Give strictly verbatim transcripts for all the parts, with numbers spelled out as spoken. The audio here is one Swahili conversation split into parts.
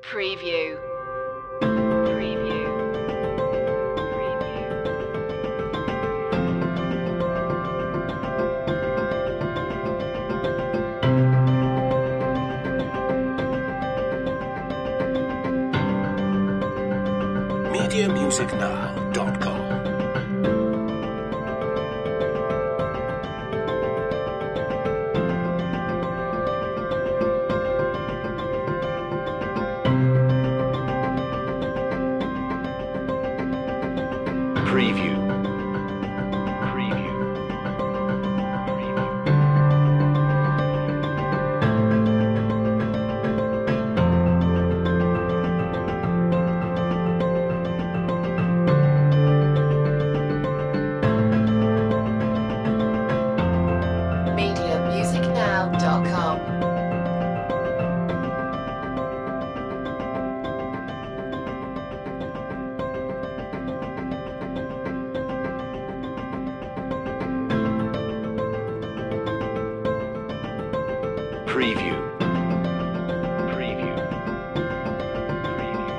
Preview. Preview. Preview. media music now dot com Preview. Preview. Preview. media music now dot com. Preview. Preview. Preview.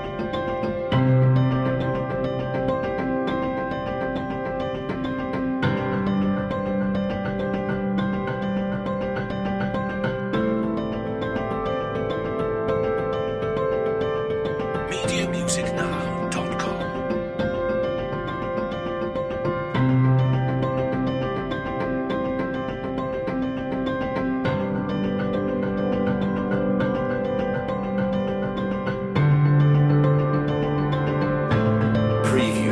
media music now dot com Preview.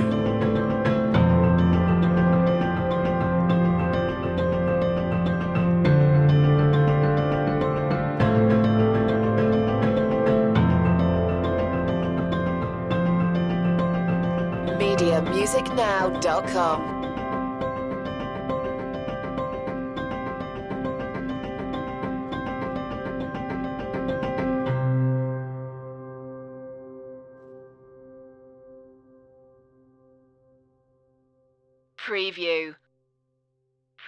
media music now dot com. Preview.